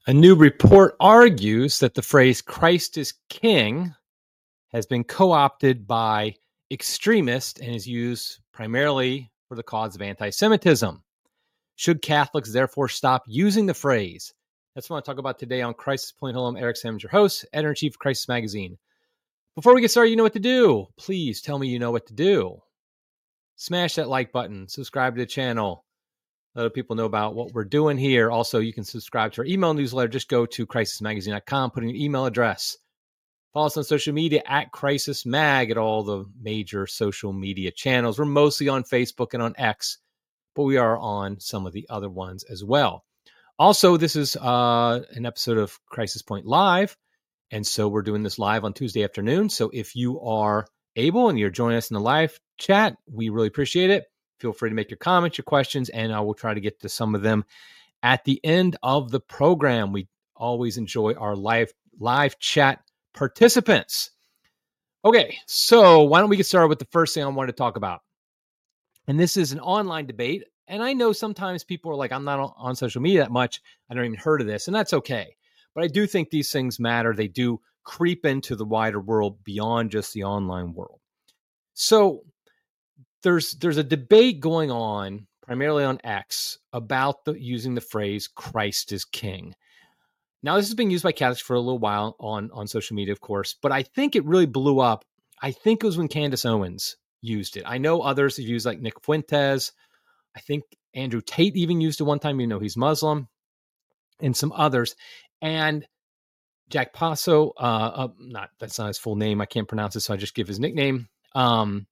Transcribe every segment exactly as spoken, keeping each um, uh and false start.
A new report argues that the phrase Christ is King has been co-opted by extremists and is used primarily for the cause of anti-Semitism. Should Catholics therefore stop using the phrase? That's what I want to talk about today on Crisis Point. Hello, I'm Eric Sammons, your host, editor-in-chief of Crisis Magazine. Before we get started, you know what to do. Please tell me you know what to do. Smash that like button. Subscribe to the channel. Let other people know about what we're doing here. Also, you can subscribe to our email newsletter. Just go to crisis magazine dot com, put in your email address. Follow us on social media at Crisis Mag at all the major social media channels. We're mostly on Facebook and on X, but we are on some of the other ones as well. Also, this is uh, an episode of Crisis Point Live, and so we're doing this live on Tuesday afternoon. So if you are able and you're joining us in the live chat, we really appreciate it. Feel free to make your comments, your questions, and I will try to get to some of them at the end of the program. We always enjoy our live live chat participants. Okay, so why don't we get started with the first thing I wanted to talk about? And this is an online debate. And I know sometimes people are like, I'm not on social media that much. I don't even heard of this. And that's okay. But I do think these things matter. They do creep into the wider world beyond just the online world. So there's there's a debate going on primarily on X about the using the phrase Christ is King. Now, this has been used by Catholics for a little while on, on social media, of course, but I think it really blew up. I think it was when Candace Owens used it. I know others have used like Nick Fuentes. I think Andrew Tate even used it one time, you know, he's Muslim, and some others. And Jack Passo, uh, uh, not that's not his full name. I can't pronounce it, so I just give his nickname. Um,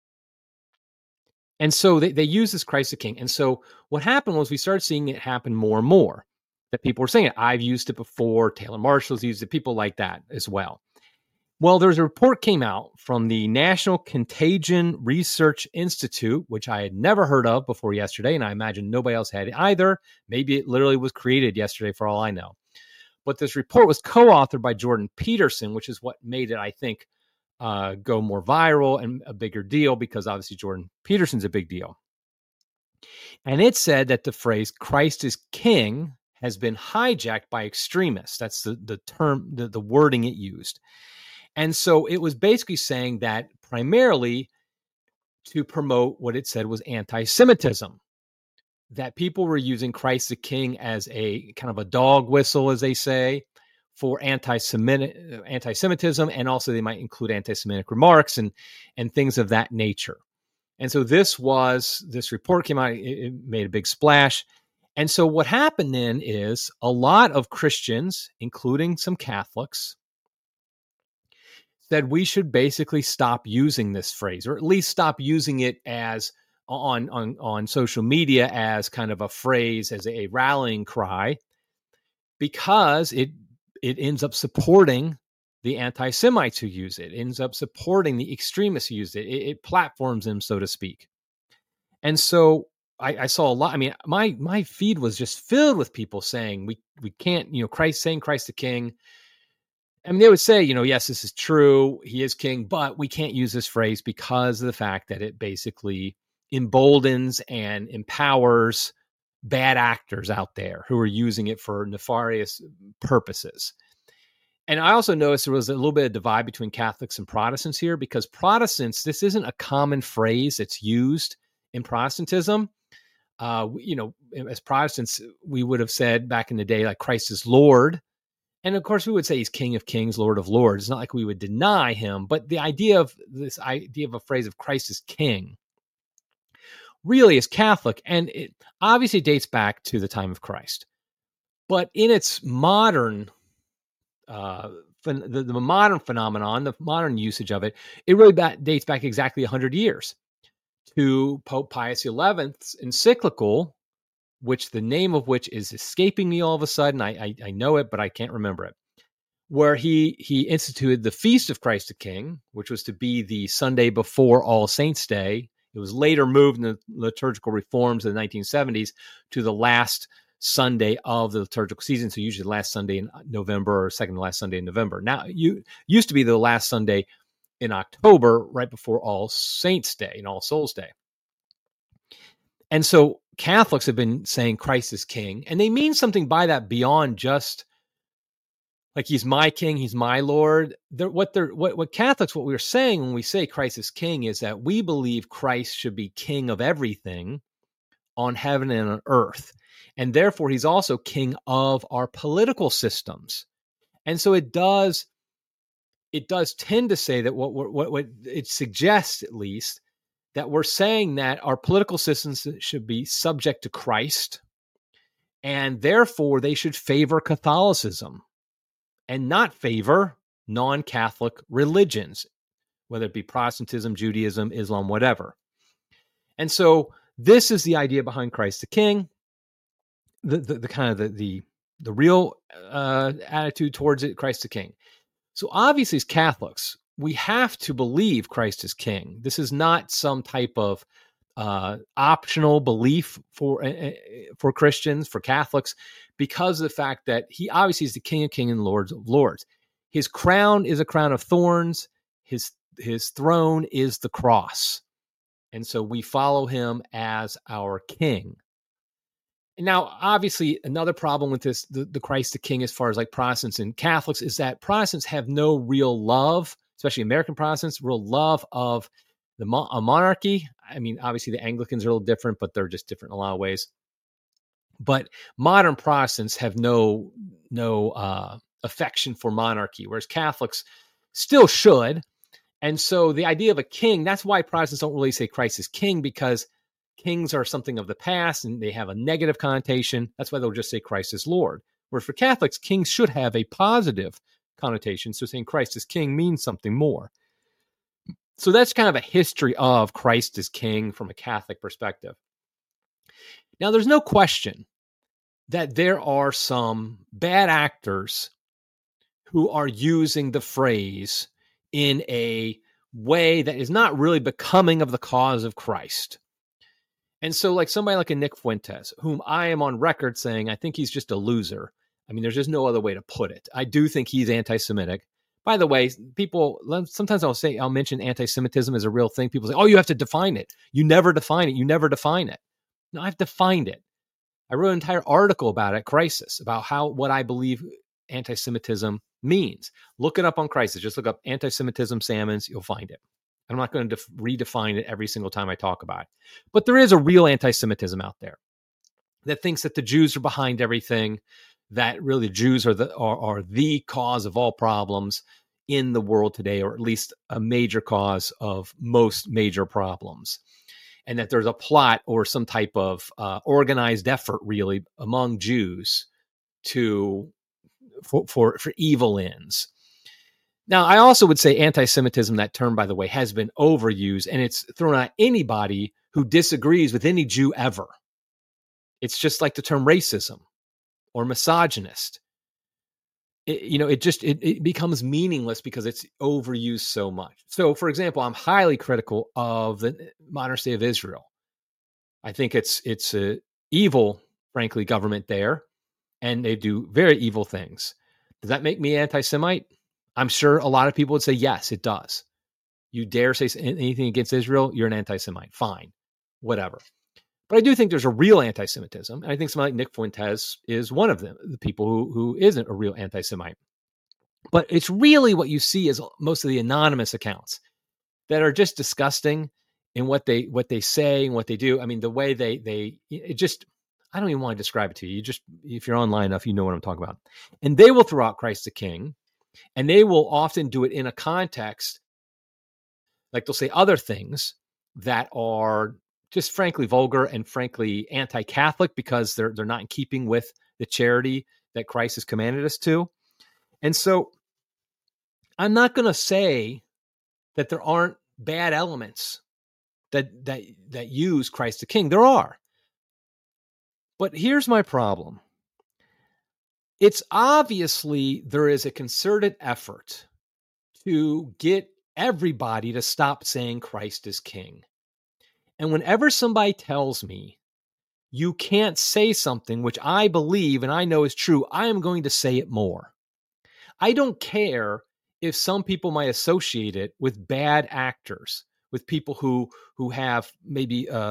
and so they, they use this Christ the King. And so what happened was we started seeing it happen more and more. That people were saying it. I've used it before. Taylor Marshall's used it. People like that as well. Well, there's a report came out from the National Contagion Research Institute, which I had never heard of before yesterday, and I imagine nobody else had it either. Maybe it literally was created yesterday for all I know. But this report was co-authored by Jordan Peterson, which is what made it, I think, uh, go more viral and a bigger deal because obviously Jordan Peterson's a big deal. And it said that the phrase Christ is King has been hijacked by extremists. That's the, the term, the, the wording it used. And so it was basically saying that primarily to promote what it said was anti-Semitism, that people were using Christ the King as a kind of a dog whistle, as they say, for anti-Semitic, anti-Semitism, and also they might include anti-Semitic remarks and, and things of that nature. And so this was, this report came out, it, it made a big splash. And so what happened then is a lot of Christians, including some Catholics, said we should basically stop using this phrase, or at least stop using it as on, on, on social media as kind of a phrase, as a rallying cry, because it it ends up supporting the anti-Semites who use it. It ends up supporting the extremists who use it. It, it platforms them, so to speak. And so I, I saw a lot. I mean, my my feed was just filled with people saying we we can't, you know, Christ saying Christ the King. I mean, they would say, you know, yes, this is true. He is king, but we can't use this phrase because of the fact that it basically emboldens and empowers bad actors out there who are using it for nefarious purposes. And I also noticed there was a little bit of divide between Catholics and Protestants here because Protestants, this isn't a common phrase that's used in Protestantism. Uh, you know, as Protestants, we would have said back in the day, like Christ is Lord. And of course, we would say he's King of Kings, Lord of Lords. It's not like we would deny him, but the idea of this idea of a phrase of Christ is King really is Catholic. And it obviously dates back to the time of Christ. But in its modern, uh, ph- the, the modern phenomenon, the modern usage of it, it really ba- dates back exactly one hundred years to Pope Pius the eleventh's encyclical, which the name of which is escaping me all of a sudden. I, I, I know it, but I can't remember it. Where he he instituted the Feast of Christ the King, which was to be the Sunday before All Saints' Day. It was later moved in the liturgical reforms of the nineteen seventies to the last Sunday of the liturgical season. So usually the last Sunday in November or second to last Sunday in November. Now, you used to be the last Sunday in October, right before All Saints' Day and All Souls' Day. And so Catholics have been saying Christ is king, and they mean something by that beyond just like he's my king, he's my Lord. They're, what they're what, what Catholics, what we're saying when we say Christ is king is that we believe Christ should be king of everything on heaven and on earth. And therefore, he's also king of our political systems. And so it does, it does tend to say that what, what, what it suggests, at least, that we're saying that our political systems should be subject to Christ, and therefore they should favor Catholicism and not favor non-Catholic religions, whether it be Protestantism, Judaism, Islam, whatever. And so this is the idea behind Christ the King, the, the, the kind of the, the, the real uh, attitude towards it, Christ the King. So obviously as Catholics, we have to believe Christ is king. This is not some type of uh, optional belief for uh, for Christians, for Catholics, because of the fact that he obviously is the King of Kings and Lord of Lords. His crown is a crown of thorns. His his throne is the cross. And so we follow him as our king. Now, obviously, another problem with this, the, the Christ the King, as far as like Protestants and Catholics, is that Protestants have no real love, especially American Protestants, real love of the mo- a monarchy. I mean, obviously the Anglicans are a little different, but they're just different in a lot of ways. But modern Protestants have no no uh, affection for monarchy, whereas Catholics still should. And so the idea of a king, that's why Protestants don't really say Christ is king, because kings are something of the past and they have a negative connotation. That's why they'll just say Christ is Lord. Whereas for Catholics, kings should have a positive connotation. So saying Christ is king means something more. So that's kind of a history of Christ as king from a Catholic perspective. Now, there's no question that there are some bad actors who are using the phrase in a way that is not really becoming of the cause of Christ. And so like somebody like a Nick Fuentes, whom I am on record saying, I think he's just a loser. I mean, there's just no other way to put it. I do think he's anti-Semitic. By the way, people, sometimes I'll say, I'll mention anti-Semitism as a real thing. People say, oh, you have to define it. You never define it. You never define it. No, I've defined it. I wrote an entire article about it, Crisis, about how, what I believe anti-Semitism means. Look it up on Crisis. Just look up anti-Semitism Salmons. You'll find it. I'm not going to def- redefine it every single time I talk about it. But there is a real anti-Semitism out there that thinks that the Jews are behind everything, that really the Jews are the are, are the cause of all problems in the world today, or at least a major cause of most major problems. And that there's a plot or some type of uh, organized effort really among Jews to for, for, for evil ends. Now, I also would say anti-Semitism, that term, by the way, has been overused, and it's thrown at anybody who disagrees with any Jew ever. It's just like the term racism or misogynist. It, you know, it just, it, it becomes meaningless because it's overused so much. So, for example, I'm highly critical of the modern state of Israel. I think it's, it's a evil, frankly, government there, and they do very evil things. Does that make me anti-Semite? I'm sure a lot of people would say, yes, it does. You dare say anything against Israel, you're an anti-Semite. Fine, whatever. But I do think there's a real anti-Semitism. And I think somebody like Nick Fuentes is one of them, the people who, who isn't a real anti-Semite. But it's really what you see is most of the anonymous accounts that are just disgusting in what they what they say and what they do. I mean, the way they, they it just, I don't even want to describe it to you. You just, if you're online enough, you know what I'm talking about. And they will throw out Christ the King. And they will often do it in a context, like they'll say other things that are just frankly vulgar and frankly anti-Catholic because they're they're not in keeping with the charity that Christ has commanded us to. And so I'm not going to say that there aren't bad elements that that that use Christ the King. There are. But here's my problem. It's obviously there is a concerted effort to get everybody to stop saying Christ is king. And whenever somebody tells me you can't say something which I believe and I know is true, I am going to say it more. I don't care if some people might associate it with bad actors, with people who who have maybe uh,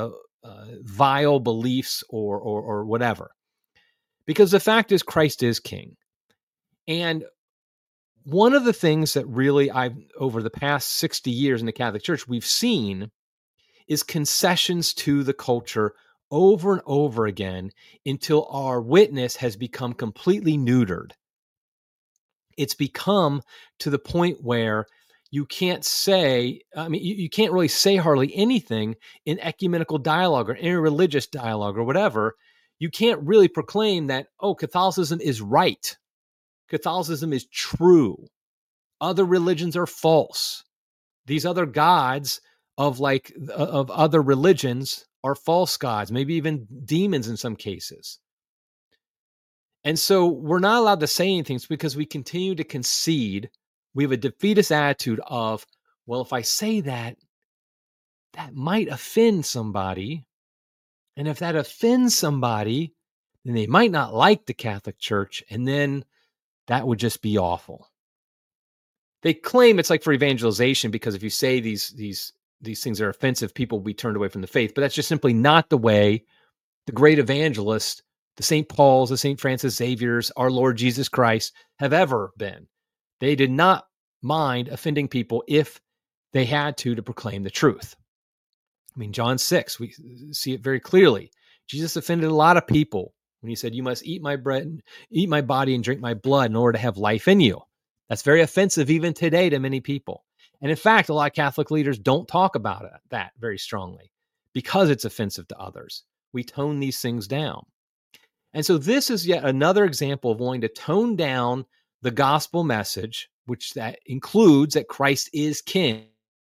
uh, vile beliefs or, or or whatever. Because the fact is, Christ is king. And one of the things that really I've, over the past sixty years in the Catholic Church, we've seen is concessions to the culture over and over again until our witness has become completely neutered. It's become to the point where you can't say, I mean, you, you can't really say hardly anything in ecumenical dialogue or interreligious dialogue or whatever. You can't really proclaim that, oh, Catholicism is right. Catholicism is true. Other religions are false. These other gods of like of other religions are false gods, maybe even demons in some cases. And so we're not allowed to say anything because we continue to concede. We have a defeatist attitude of, well, if I say that, that might offend somebody. And if that offends somebody, then they might not like the Catholic Church. And then that would just be awful. They claim it's like for evangelization, because if you say these, these, these things are offensive, people will be turned away from the faith. But that's just simply not the way the great evangelists, the Saint Paul's, the Saint Francis Xavier's, our Lord Jesus Christ, have ever been. They did not mind offending people if they had to to proclaim the truth. I mean, John six, we see it very clearly. Jesus offended a lot of people when he said, you must eat my bread, eat my body and drink my blood in order to have life in you. That's very offensive even today to many people. And in fact, a lot of Catholic leaders don't talk about it, that very strongly because it's offensive to others. We tone these things down. And so this is yet another example of wanting to tone down the gospel message, which that includes that Christ is king,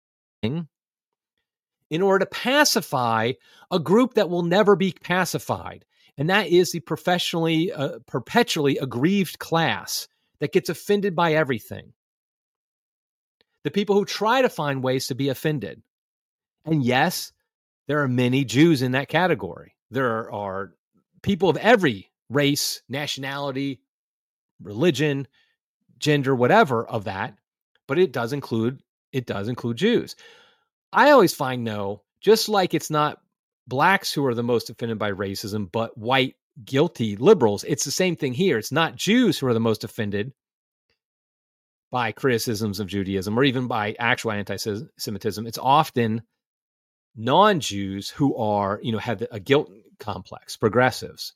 in order to pacify a group that will never be pacified. And that is the professionally, uh, perpetually aggrieved class that gets offended by everything. The people who try to find ways to be offended. And yes, there are many Jews in that category. There are people of every race, nationality, religion, gender, whatever of that, but it does include, it does include Jews. I always find, no, just like it's not blacks who are the most offended by racism, but white guilty liberals, it's the same thing here. It's not Jews who are the most offended by criticisms of Judaism or even by actual anti-Semitism. It's often non-Jews who are, you know, have a guilt complex, progressives.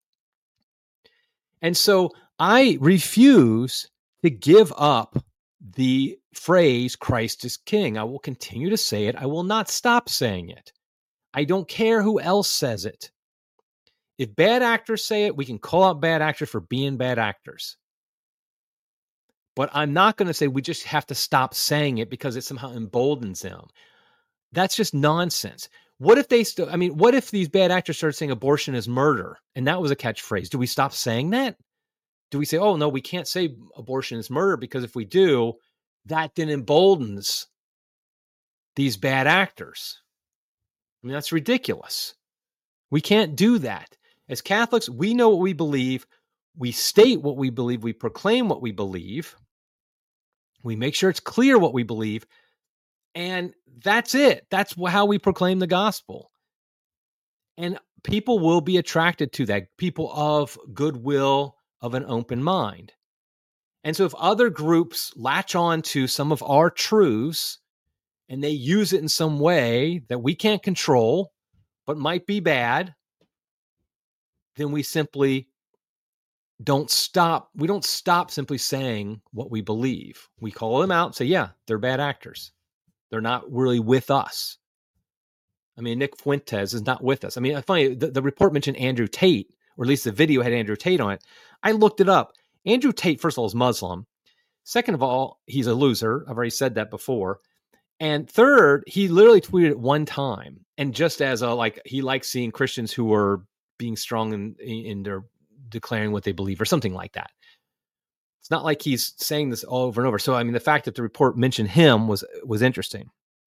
And so I refuse to give up the phrase Christ is king. I will continue to say it. I will not stop saying it. I don't care who else says it. If bad actors say it, we can call out bad actors for being bad actors. But I'm not going to say we just have to stop saying it because it somehow emboldens them. That's just nonsense. What if they still, I mean, what if these bad actors started saying abortion is murder and that was a catchphrase? Do we stop saying that? Do we say, oh, no, we can't say abortion is murder because if we do, that then emboldens these bad actors? I mean, that's ridiculous. We can't do that. As Catholics, we know what we believe. We state what we believe. We proclaim what we believe. We make sure it's clear what we believe. And that's it. That's how we proclaim the gospel. And people will be attracted to that. People of goodwill, of an open mind. And so if other groups latch on to some of our truths and they use it in some way that we can't control, but might be bad, then we simply don't stop. We don't stop simply saying what we believe. We call them out and say, yeah, they're bad actors. They're not really with us. I mean, Nick Fuentes is not with us. I mean, funny, the, the report mentioned Andrew Tate, or at least the video had Andrew Tate on it. I looked it up. Andrew Tate, first of all, is Muslim. Second of all, he's a loser. I've already said that before. And third, he literally tweeted it one time. And just as a, like, he likes seeing Christians who are being strong in, in their declaring what they believe or something like that. It's not like he's saying this all over and over. So, I mean, the fact that the report mentioned him was, was interesting.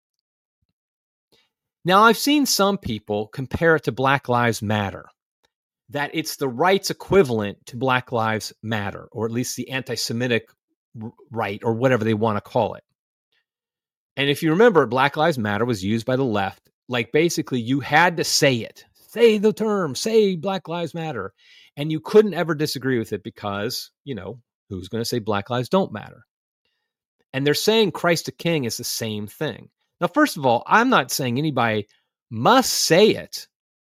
Now, I've seen some people compare it to Black Lives Matter, that it's the rights equivalent to Black Lives Matter, or at least the anti-Semitic right, or whatever they want to call it. And if you remember, Black Lives Matter was used by the left Like basically you had to say it, say the term, say Black Lives Matter. And you couldn't ever disagree with it because, you know, who's going to say Black lives don't matter? And they're saying Christ the King is the same thing. Now, first of all, I'm not saying anybody must say it.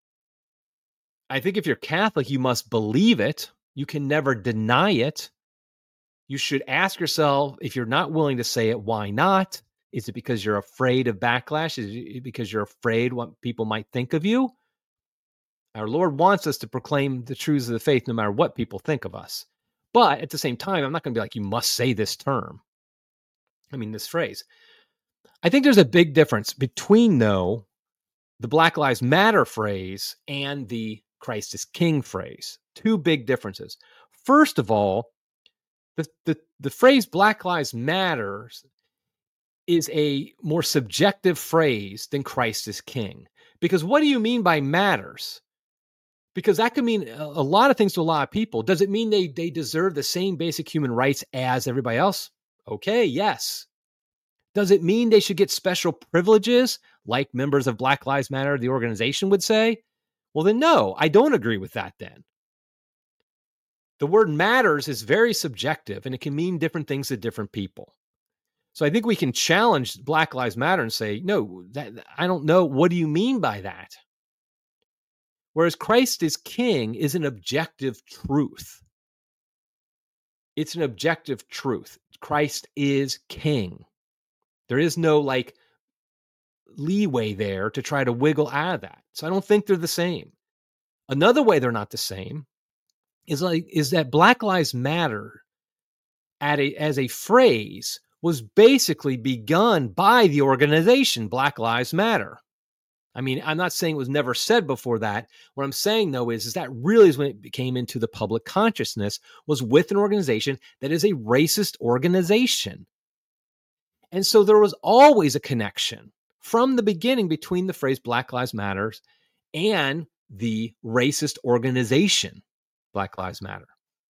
I think if you're Catholic, you must believe it. You can never deny it. You should ask yourself, if you're not willing to say it, why not? Is it because you're afraid of backlash? Is it because you're afraid what people might think of you? Our Lord wants us to proclaim the truths of the faith no matter what people think of us. But at the same time, I'm not going to be like, you must say this term. I mean, this phrase. I think there's a big difference between, though, the Black Lives Matter phrase and the Christ is King phrase. Two big differences. First of all, the, the, the phrase Black Lives Matter is a more subjective phrase than Christ is King. Because what do you mean by matters? Because that could mean a lot of things to a lot of people. Does it mean they, they deserve the same basic human rights as everybody else? Okay, yes. Does it mean they should get special privileges like members of Black Lives Matter, the organization, would say? Well, then no, I don't agree with that then. The word matters is very subjective and it can mean different things to different people. So I think we can challenge Black Lives Matter and say, no, that, I don't know. What do you mean by that? Whereas Christ is King is an objective truth. It's an objective truth. Christ is King. There is no like leeway there to try to wiggle out of that. So I don't think they're the same. Another way they're not the same is like is that Black Lives Matter at a, as a phrase was basically begun by the organization Black Lives Matter. I mean, I'm not saying it was never said before that. What I'm saying, though, is, is that really is when it came into the public consciousness, was with an organization that is a racist organization. And so there was always a connection from the beginning between the phrase Black Lives Matter and the racist organization Black Lives Matter.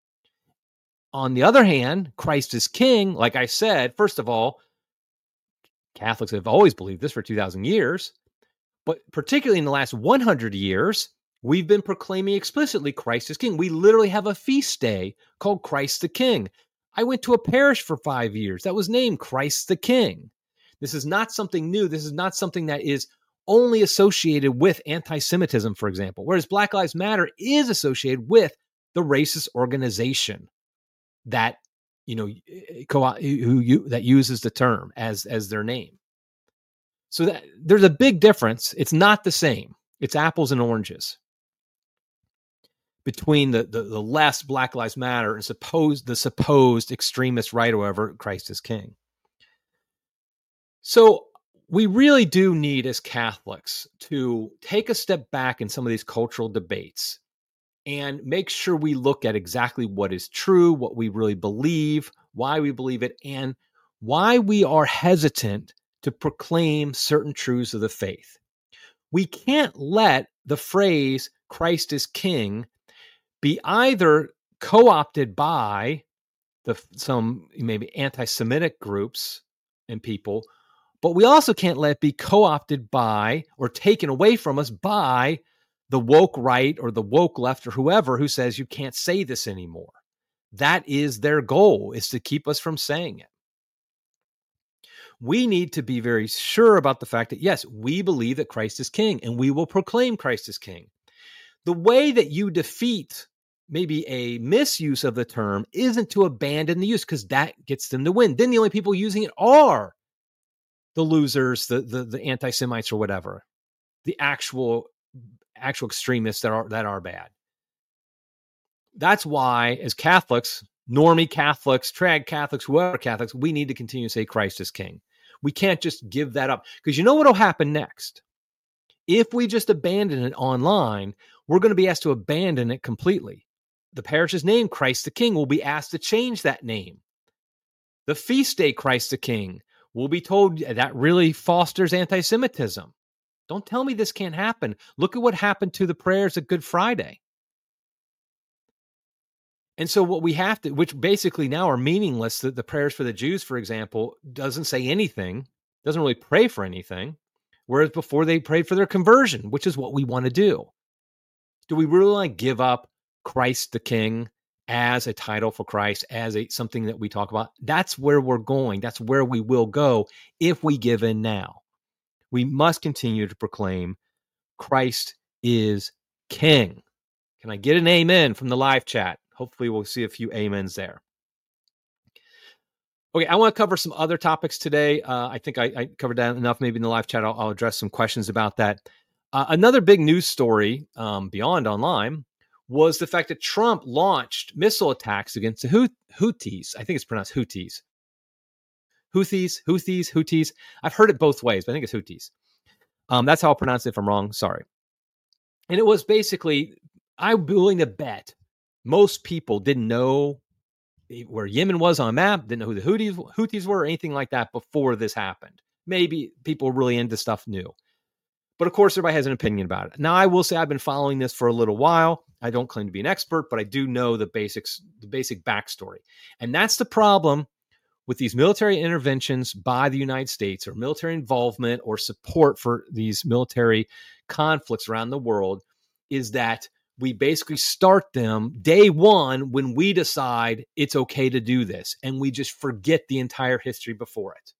On the other hand, Christ is King, like I said, first of all, Catholics have always believed this for two thousand years. But particularly in the last one hundred years, we've been proclaiming explicitly Christ is King. We literally have a feast day called Christ the King. I went to a parish for five years that was named Christ the King. This is not something new. This is not something that is only associated with anti-Semitism, for example, whereas Black Lives Matter is associated with the racist organization that, you know, who you, that uses the term as, as their name. So that, there's a big difference. It's not the same. It's apples and oranges between the, the, the less Black Lives Matter and supposed the supposed extremist right, or whatever, Christ is King. So we really do need, as Catholics, to take a step back in some of these cultural debates and make sure we look at exactly what is true, what we really believe, why we believe it, and why we are hesitant to proclaim certain truths of the faith. We can't let the phrase Christ is King be either co-opted by the, some maybe anti-Semitic groups and people, but we also can't let it be co-opted by or taken away from us by the woke right or the woke left or whoever who says you can't say this anymore. That is their goal, is to keep us from saying it. We need to be very sure about the fact that, yes, we believe that Christ is King and we will proclaim Christ is King. The way that you defeat maybe a misuse of the term isn't to abandon the use, because that gets them to win. Then the only people using it are the losers, the, the, the anti-Semites or whatever, the actual, actual extremists that are, that are bad. That's why, as Catholics, normie Catholics, trad Catholics, whoever Catholics, we need to continue to say Christ is King. We can't just give that up, because you know what will happen next? If we just abandon it online, we're going to be asked to abandon it completely. The parish's name, Christ the King, will be asked to change that name. The feast day, Christ the King, will be told that really fosters anti-Semitism. Don't tell me this can't happen. Look at what happened to the prayers at Good Friday. And so what we have to, which basically now are meaningless, the, the prayers for the Jews, for example, doesn't say anything, doesn't really pray for anything. whereas before they prayed for their conversion, which is what we want to do. Do we really want to give up Christ the King as a title for Christ, as a something that we talk about? That's where we're going. That's where we will go if we give in now. We must continue to proclaim Christ is King. Can I get an amen from the live chat? Hopefully we'll see a few amens there. Okay, I want to cover some other topics today. Uh, I think I, I covered that enough. Maybe in the live chat, I'll, I'll address some questions about that. Uh, another big news story um, beyond online was the fact that Trump launched missile attacks against the Houthis. I think it's pronounced Houthis. Houthis, Houthis, Houthis. I've heard it both ways, but I think it's Houthis. Um, that's how I'll pronounce it if I'm wrong. Sorry. And it was basically, I'm willing to bet most people didn't know where Yemen was on a map, didn't know who the Houthis, Houthis were, or anything like that before this happened. Maybe people really into stuff knew. But of course, everybody has an opinion about it. Now, I will say I've been following this for a little while. I don't claim to be an expert, but I do know the basics, the basic backstory. And that's the problem with these military interventions by the United States, or military involvement or support for these military conflicts around the world, is that we basically start them day one when we decide it's okay to do this, and we just forget the entire history before it.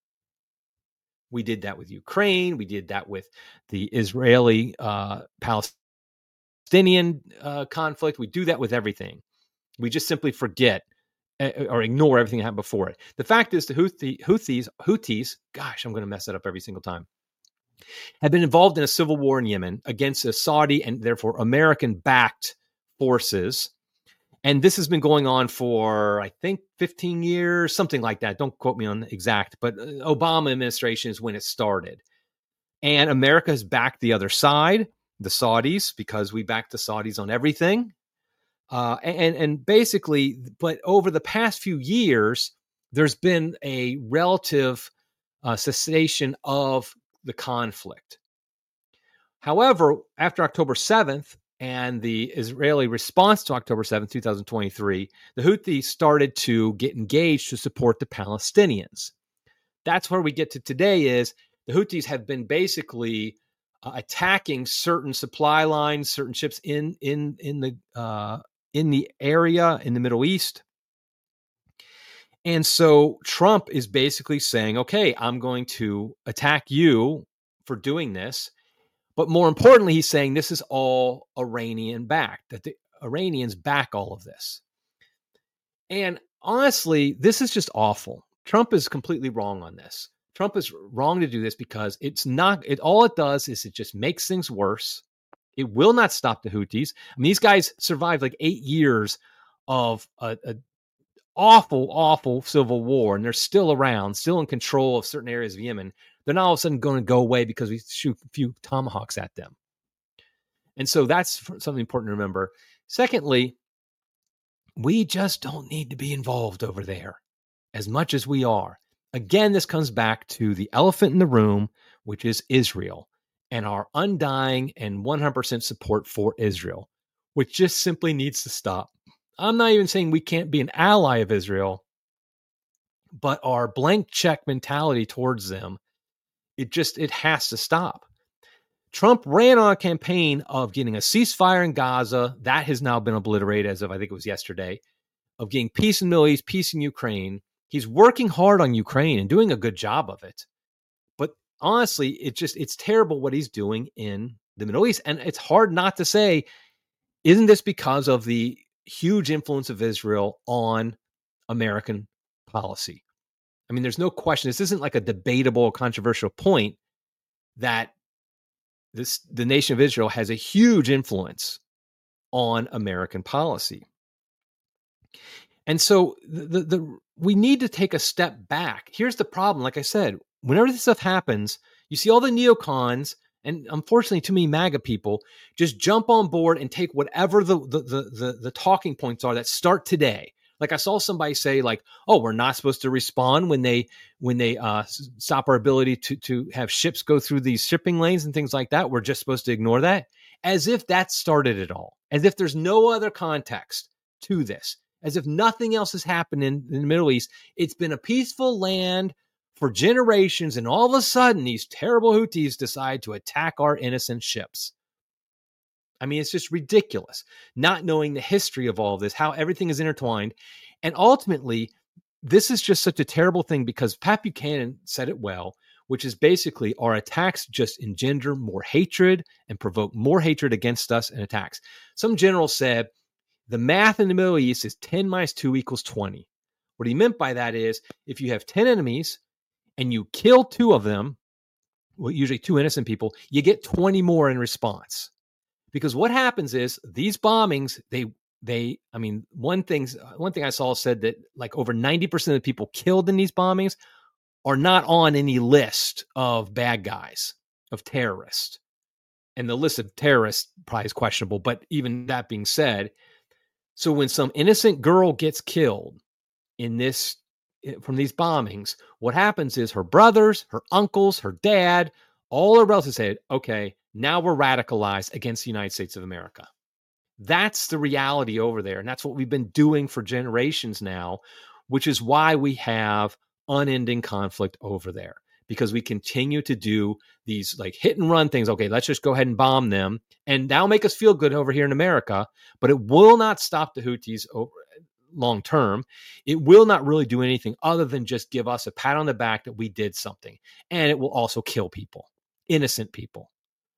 We did that with Ukraine. We did that with the Israeli uh, Palestinian uh, conflict. We do that with everything. We just simply forget or ignore everything that happened before it. The fact is the Houthi, Houthis, Houthis, gosh, I'm going to mess that up every single time, have been involved in a civil war in Yemen against a Saudi and therefore American-backed forces. And this has been going on for, I think, fifteen years, something like that. Don't quote me on the exact, but Obama administration is when it started. And America has backed the other side, the Saudis, because we backed the Saudis on everything. Uh, and, and basically, but over the past few years, there's been a relative uh, cessation of the conflict. However, after October seventh and the Israeli response to October seventh, twenty twenty-three, the Houthis started to get engaged to support the Palestinians. That's where we get to today is the Houthis have been basically uh, attacking certain supply lines, certain ships in in in the uh, in the area in the Middle East. And so Trump is basically saying, okay, I'm going to attack you for doing this. But more importantly, he's saying this is all Iranian backed, that the Iranians back all of this. And honestly, this is just awful. Trump is completely wrong on this. Trump is wrong to do this because it's not, it all it does is it just makes things worse. It will not stop the Houthis. I mean, these guys survived like eight years of a, a awful, awful civil war, and they're still around, still in control of certain areas of Yemen. They're not all of a sudden going to go away because we shoot a few tomahawks at them. And so that's something important to remember. Secondly, we just don't need to be involved over there as much as we are. Again, this comes back to the elephant in the room, which is Israel, and our undying and one hundred percent support for Israel, which just simply needs to stop. I'm not even saying we can't be an ally of Israel, but our blank check mentality towards them, it just, it has to stop. Trump ran on a campaign of getting a ceasefire in Gaza. That has now been obliterated as of, I think it was yesterday, of getting peace in the Middle East, peace in Ukraine. He's working hard on Ukraine and doing a good job of it. But honestly, it just, it's terrible what he's doing in the Middle East. And it's hard not to say, isn't this because of the huge influence of Israel on American policy? I mean, there's no question. This isn't like a debatable, controversial point that this the nation of Israel has a huge influence on American policy. And so the, the, the we need to take a step back. Here's the problem. Like I said, whenever this stuff happens, you see all the neocons, and unfortunately too many MAGA people, just jump on board and take whatever the the the, the, the talking points are that start today. Like I saw somebody say, like, "Oh, we're not supposed to respond when they when they uh, stop our ability to to have ships go through these shipping lanes and things like that. We're just supposed to ignore that," as if that started it all, as if there's no other context to this, as if nothing else has happened in, in the Middle East. It's been a peaceful land for generations, and all of a sudden, these terrible Houthis decide to attack our innocent ships. I mean, it's just ridiculous, not knowing the history of all of this, how everything is intertwined. And ultimately, this is just such a terrible thing because Pat Buchanan said it well, which is basically our attacks just engender more hatred and provoke more hatred against us and attacks. Some general said the math in the Middle East is ten minus two equals twenty. What he meant by that is if you have ten enemies and you kill two of them, well, usually two innocent people, you get twenty more in response. Because what happens is these bombings, they, they, I mean, one thing, one thing I saw said that like over ninety percent of the people killed in these bombings are not on any list of bad guys, of terrorists. And the list of terrorists probably is questionable, but even that being said, so when some innocent girl gets killed in this, from these bombings, what happens is her brothers, her uncles, her dad, all her relatives said, okay, now we're radicalized against the United States of America. That's the reality over there. And that's what we've been doing for generations now, which is why we have unending conflict over there, because we continue to do these like hit and run things. Okay, let's just go ahead and bomb them. And that'll make us feel good over here in America, but it will not stop the Houthis over long term. It will not really do anything other than just give us a pat on the back that we did something. And it will also kill people, innocent people.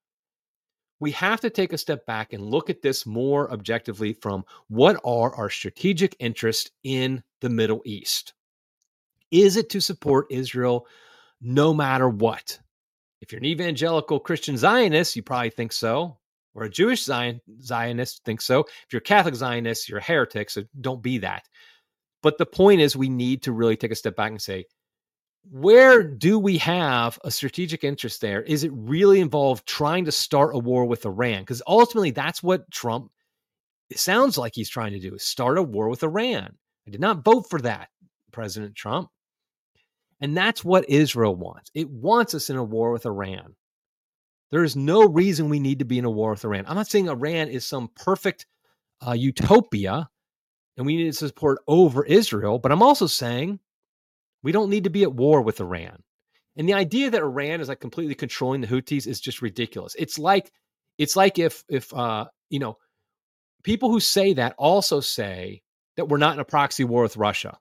We have to take a step back and look at this more objectively from what are our strategic interests in the Middle East? Is it to support Israel no matter what? If you're an evangelical Christian Zionist, you probably think so. Or a Jewish Zion, Zionist, think so. If you're a Catholic Zionist, you're a heretic, so don't be that. But the point is we need to really take a step back and say, where do we have a strategic interest there? Is it really involved trying to start a war with Iran? Because ultimately, that's what Trump, it sounds like he's trying to do, is start a war with Iran. I did not vote for that, President Trump. And that's what Israel wants. It wants us in a war with Iran. There is no reason we need to be in a war with Iran. I'm not saying Iran is some perfect uh, utopia and we need to support over Israel, but I'm also saying we don't need to be at war with Iran. And the idea that Iran is like completely controlling the Houthis is just ridiculous. It's like it's like if if uh, you know, people who say that also say that we're not in a proxy war with Russia.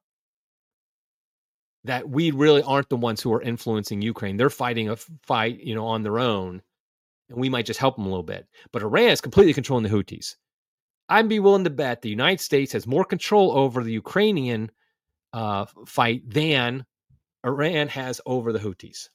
That we really aren't the ones who are influencing Ukraine. They're fighting a fight, you know, on their own, and we might just help them a little bit. But Iran is completely controlling the Houthis. I'd be willing to bet the United States has more control over the Ukrainian uh, fight than Iran has over the Houthis.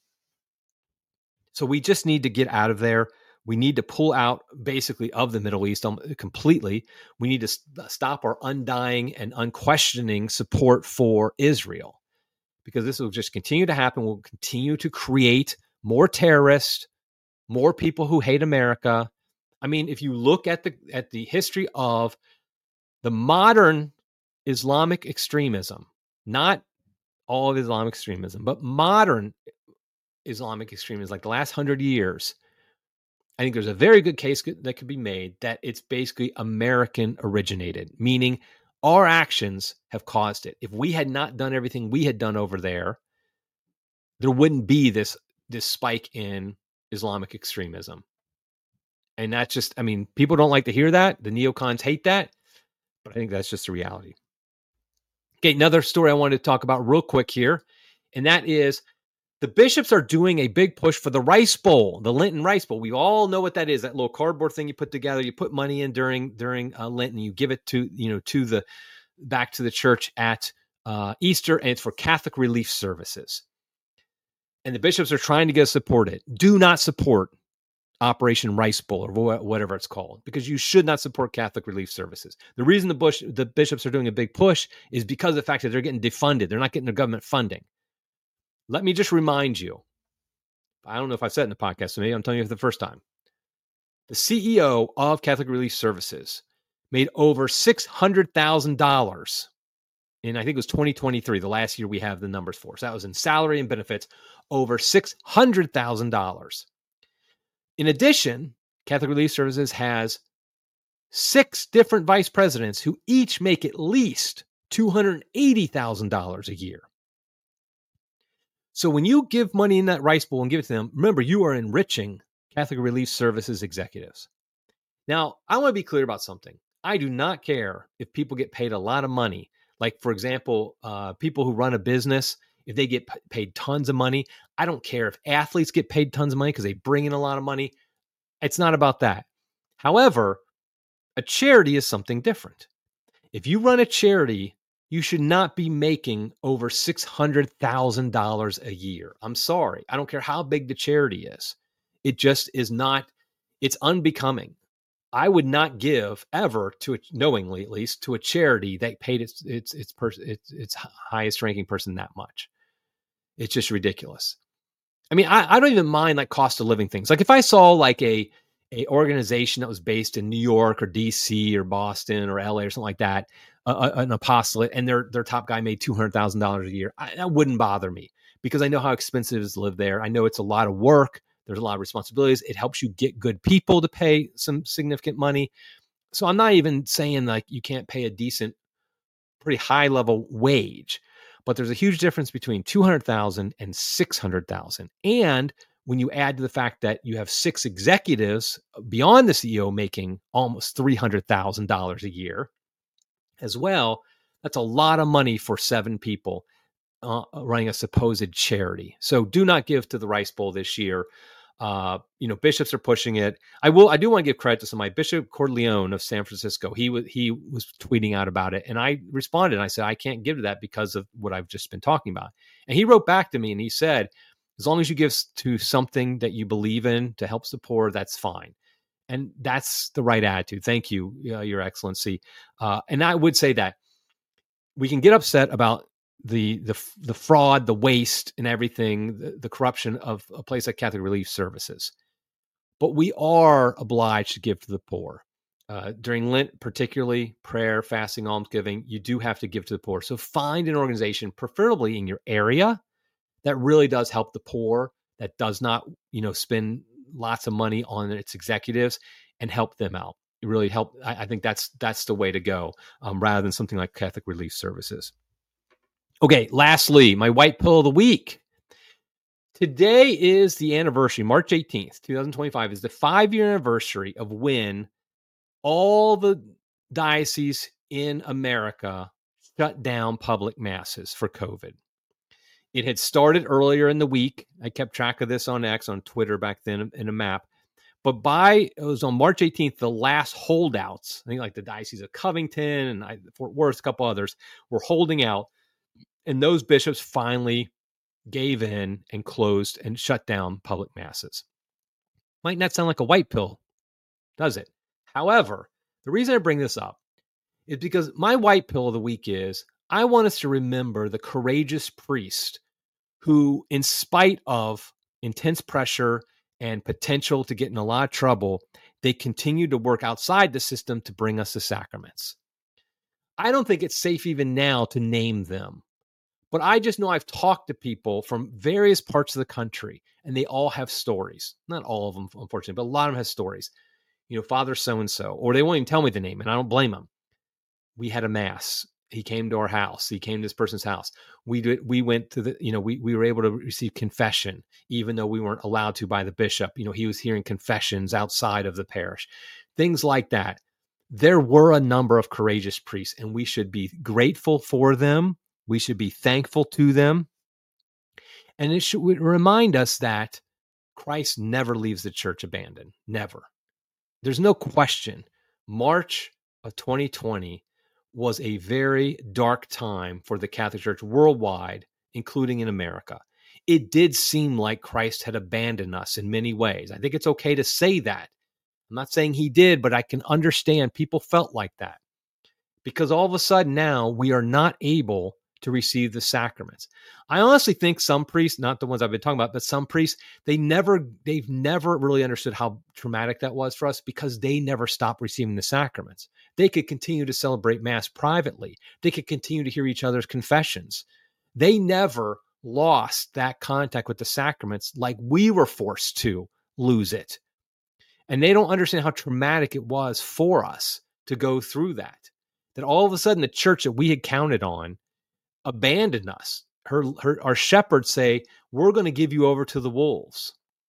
So we just need to get out of there. We need to pull out basically of the Middle East um, completely. We need to st- stop our undying and unquestioning support for Israel, because this will just continue to happen. We'll continue to create more terrorists, more people who hate America. I mean, if you look at the at the history of the modern Islamic extremism, not all of Islamic extremism, but modern Islamic extremism, like the last hundred years, I think there's a very good case that could be made that it's basically American originated, meaning our actions have caused it. If we had not done everything we had done over there, there wouldn't be this, this spike in Islamic extremism. And that's just, I mean, people don't like to hear that. The neocons hate that, but I think that's just the reality. Okay, another story I wanted to talk about real quick here, and that is the bishops are doing a big push for the Rice Bowl, the Lenten Rice Bowl. We all know what that is, that little cardboard thing you put together. You put money in during during uh, Lent, and you give it to, you know, to the back to the church at uh, Easter, and it's for Catholic relief services. And the bishops are trying to get us to support it. Do not support Operation Rice Bowl or whatever it's called, because you should not support Catholic relief services. The reason the, Bush, the bishops are doing a big push is because of the fact that they're getting defunded. They're not getting their government funding. Let me just remind you, I don't know if I've said it in the podcast, so maybe I'm telling you for the first time. The C E O of Catholic Relief Services made over six hundred thousand dollars in, I think it was twenty twenty-three, the last year we have the numbers for. So that was in salary and benefits, over six hundred thousand dollars. In addition, Catholic Relief Services has six different vice presidents who each make at least two hundred eighty thousand dollars a year. So when you give money in that rice bowl and give it to them, remember, you are enriching Catholic Relief Services executives. Now, I want to be clear about something. I do not care if people get paid a lot of money. Like, for example, uh, people who run a business, if they get p- paid tons of money. I don't care if athletes get paid tons of money because they bring in a lot of money. It's not about that. However, a charity is something different. If you run a charity, you should not be making over six hundred thousand dollars a year. I'm sorry. I don't care how big the charity is. It just is not, it's unbecoming. I would not give ever to, a, knowingly at least, to a charity that paid its its its person its, its highest ranking person that much. It's just ridiculous. I mean, I, I don't even mind like cost of living things. Like if I saw like a a organization that was based in New York or D C or Boston or L A or something like that, uh, an apostolate, and their their top guy made two hundred thousand dollars a year, I, that wouldn't bother me because I know how expensive it is to live there. I know it's a lot of work. There's a lot of responsibilities. It helps you get good people to pay some significant money. So I'm not even saying like you can't pay a decent, pretty high level wage, but there's a huge difference between two hundred thousand and six hundred thousand. And when you add to the fact that you have six executives beyond the C E O making almost three hundred thousand dollars a year as well, that's a lot of money for seven people uh, running a supposed charity. So do not give to the Rice Bowl this year. Uh, you know, bishops are pushing it. I will. I do want to give credit to somebody. Bishop Corleone of San Francisco. He was he was tweeting out about it, and I responded. And I said I can't give to that because of what I've just been talking about. And he wrote back to me, and he said, as long as you give to something that you believe in to help the poor, that's fine. And that's the right attitude. Thank you, uh, Your Excellency. Uh, and I would say that we can get upset about the the the fraud, the waste, and everything, the, the corruption of a place like Catholic Relief Services. But we are obliged to give to the poor. Uh, during Lent, particularly prayer, fasting, almsgiving, you do have to give to the poor. So find an organization, preferably in your area, that really does help the poor, that does not, you know, spend lots of money on its executives, and help them out. It really help. I, I think that's that's the way to go, um, rather than something like Catholic Relief Services. Okay, lastly, my white pill of the week. Today is the anniversary, March eighteenth, twenty twenty-five, is the five-year anniversary of when all the dioceses in America shut down public masses for COVID. It had started earlier in the week. I kept track of this on X, on Twitter back then in a map. But by, it was on March eighteenth, the last holdouts, I think like the Diocese of Covington and I, Fort Worth, a couple others, were holding out. And those bishops finally gave in and closed and shut down public masses. Might not sound like a white pill, does it? However, the reason I bring this up is because my white pill of the week is I want us to remember the courageous priest who, in spite of intense pressure and potential to get in a lot of trouble, they continued to work outside the system to bring us the sacraments. I don't think it's safe even now to name them. But I just know I've talked to people from various parts of the country, and they all have stories. Not all of them, unfortunately, but a lot of them have stories. You know, Father so-and-so, or they won't even tell me the name, and I don't blame them. We had a mass. He came to our house. He came to this person's house. We did. We went to the, you know, we, we were able to receive confession, even though we weren't allowed to by the bishop. You know, he was hearing confessions outside of the parish. Things like that. There were a number of courageous priests, and we should be grateful for them. We should be thankful to them. And it should remind us that Christ never leaves the church abandoned. Never. There's no question. March of twenty twenty was a very dark time for the Catholic Church worldwide, including in America. It did seem like Christ had abandoned us in many ways. I think it's okay to say that. I'm not saying he did, but I can understand people felt like that. Because all of a sudden now we are not able to receive the sacraments. I honestly think some priests, not the ones I've been talking about, but some priests, they never, they've never really understood how traumatic that was for us because they never stopped receiving the sacraments. They could continue to celebrate Mass privately. They could continue to hear each other's confessions. They never lost that contact with the sacraments like we were forced to lose it. And they don't understand how traumatic it was for us to go through that. That all of a sudden the church that we had counted on abandoned us. her, her our shepherds say, we're going to give you over to the wolves.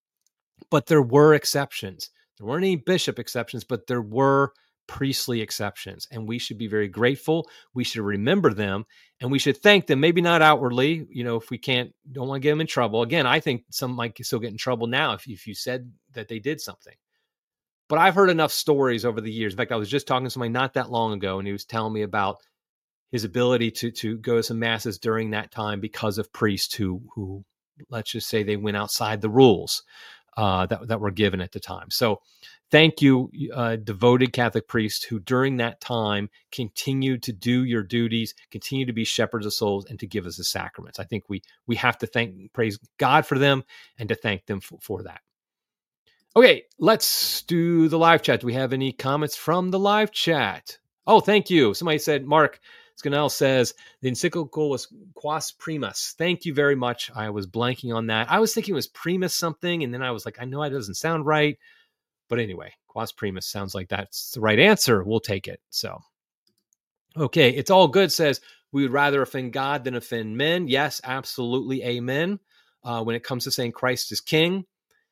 But there were exceptions. There weren't any bishop exceptions, but there were priestly exceptions. And we should be very grateful. We should remember them, and we should thank them, maybe not outwardly, you know, if we can't, don't want to get them in trouble. Again, I think some might still get in trouble now if, if you said that they did something. But I've heard enough stories over the years. In fact, I was just talking to somebody not that long ago, and he was telling me about his ability to to go to some masses during that time because of priests who, who let's just say they went outside the rules uh, that, that were given at the time. So thank you, uh, devoted Catholic priests who during that time continued to do your duties, continue to be shepherds of souls, and to give us the sacraments. I think we we have to thank, praise God for them, and to thank them for, for that. Okay, let's do the live chat. Do we have any comments from the live chat? Oh, thank you. Somebody said, Mark Scannell says, the encyclical was Quas Primus. Thank you very much. I was blanking on that. I was thinking it was Primus something, and then I was like, I know it doesn't sound right. But anyway, Quas Primus sounds like that's the right answer. We'll take it. So, okay, it's all good, says, we would rather offend God than offend men. Yes, absolutely. Amen. Uh, when it comes to saying Christ is king,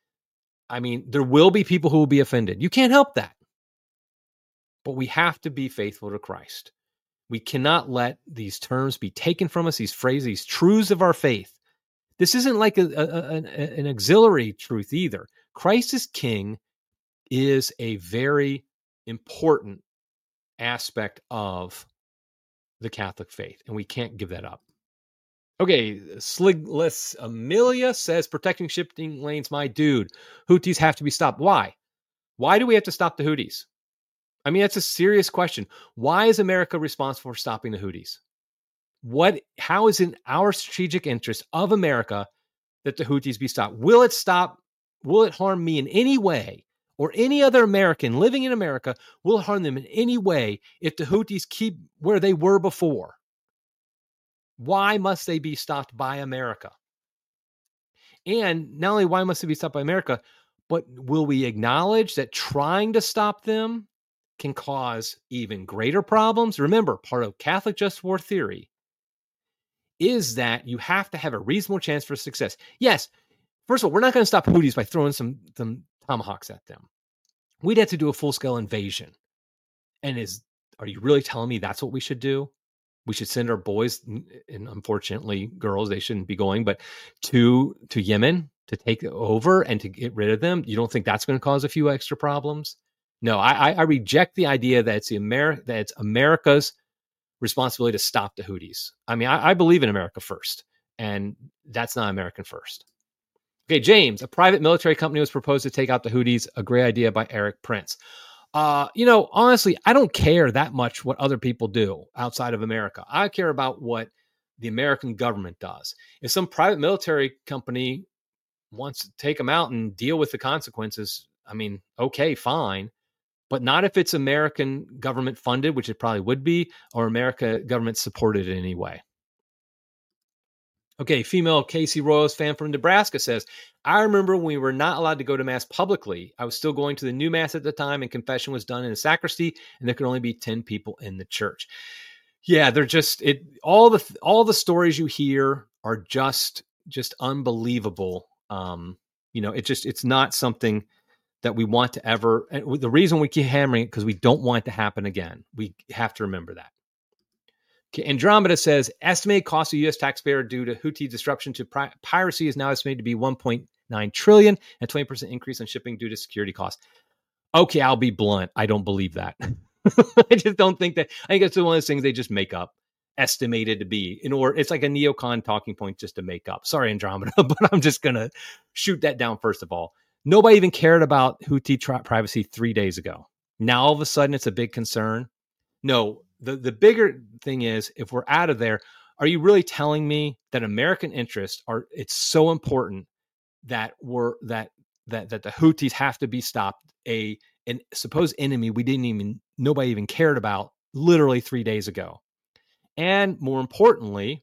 I mean, there will be people who will be offended. You can't help that. But we have to be faithful to Christ. We cannot let these terms be taken from us, these phrases, these truths of our faith. This isn't like a, a, a, an auxiliary truth either. Christ is king is a very important aspect of the Catholic faith, and we can't give that up. Okay, Sligless Amelia says, protecting shipping lanes, my dude. Houthis have to be stopped. Why? Why do we have to stop the Houthis? I mean, that's a serious question. Why is America responsible for stopping the Houthis? What? How is it in our strategic interest of America that the Houthis be stopped? Will it stop? Will it harm me in any way, or any other American living in America? Will it harm them in any way if the Houthis keep where they were before? Why must they be stopped by America? And not only why must they be stopped by America, but will we acknowledge that trying to stop them can cause even greater problems? Remember, part of Catholic just war theory is that you have to have a reasonable chance for success. Yes, first of all, we're not going to stop Houthis by throwing some, some tomahawks at them. We'd have to do a full-scale invasion. And is are you really telling me that's what we should do? We should send our boys, and unfortunately girls, they shouldn't be going, but to to Yemen to take over and to get rid of them? You don't think that's going to cause a few extra problems? No, I, I reject the idea that it's the Ameri- that it's America's responsibility to stop the Houthis. I mean, I, I believe in America first, and that's not American first. Okay, James, a private military company was proposed to take out the Houthis. A great idea by Eric Prince. Uh, you know, honestly, I don't care that much what other people do outside of America. I care about what the American government does. If some private military company wants to take them out and deal with the consequences, I mean, okay, fine. But not if it's American government funded, which it probably would be, or America government supported in any way. Okay, female Casey Royals fan from Nebraska says, I remember when we were not allowed to go to Mass publicly. I was still going to the new Mass at the time, and confession was done in the sacristy, and there could only be ten people in the church. Yeah, they're just it. All the all the stories you hear are just just unbelievable. Um, you know, it just it's not something that we want to ever. And the reason we keep hammering it because we don't want it to happen again. We have to remember that. Okay, Andromeda says, estimated cost of U S taxpayer due to Houthi disruption to pri- piracy is now estimated to be one point nine trillion dollars and twenty percent increase on shipping due to security costs. Okay, I'll be blunt. I don't believe that. I just don't think that. I think it's one of those things they just make up, estimated to be. In order, it's like a neocon talking point just to make up. Sorry, Andromeda, but I'm just going to shoot that down first of all. Nobody even cared about Houthi tri- privacy three days ago. Now, all of a sudden, it's a big concern. No, the, the bigger thing is, if we're out of there, are you really telling me that American interests are, it's so important that we're, that, that, that the Houthis have to be stopped, a, an supposed enemy we didn't even, nobody even cared about literally three days ago. And more importantly,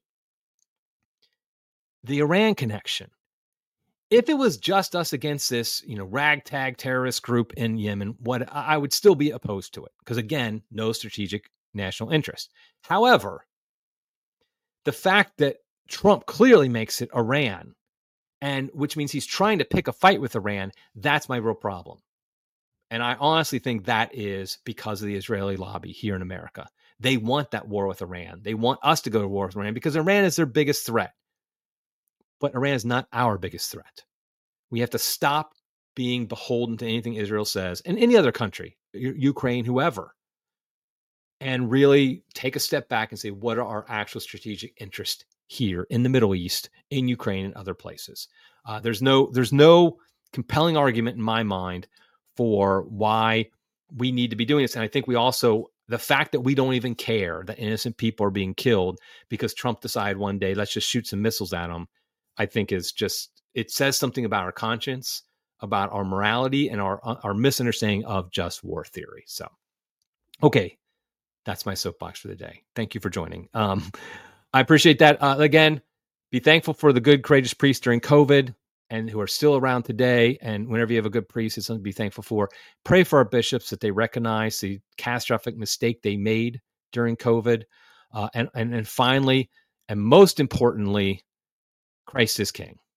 the Iran connection. If it was just us against this, you know, ragtag terrorist group in Yemen, what I would still be opposed to it. Because again, no strategic national interest. However, the fact that Trump clearly makes it Iran, and which means he's trying to pick a fight with Iran. That's my real problem. And I honestly think that is because of the Israeli lobby here in America. They want that war with Iran. They want us to go to war with Iran because Iran is their biggest threat. But Iran is not our biggest threat. We have to stop being beholden to anything Israel says and any other country, Ukraine, whoever, and really take a step back and say, what are our actual strategic interests here in the Middle East, in Ukraine, and other places? Uh, there's no, there's no compelling argument in my mind for why we need to be doing this. And I think we also, the fact that we don't even care that innocent people are being killed because Trump decided one day, let's just shoot some missiles at them, I think is just, it says something about our conscience, about our morality, and our, our misunderstanding of just war theory. So, okay, that's my soapbox for the day. Thank you for joining. Um, I appreciate that. Uh, again, be thankful for the good, courageous priests during COVID and who are still around today. And whenever you have a good priest, it's something to be thankful for. Pray for our bishops that they recognize the catastrophic mistake they made during COVID. Uh, and, and, and finally, and most importantly, Christ is King.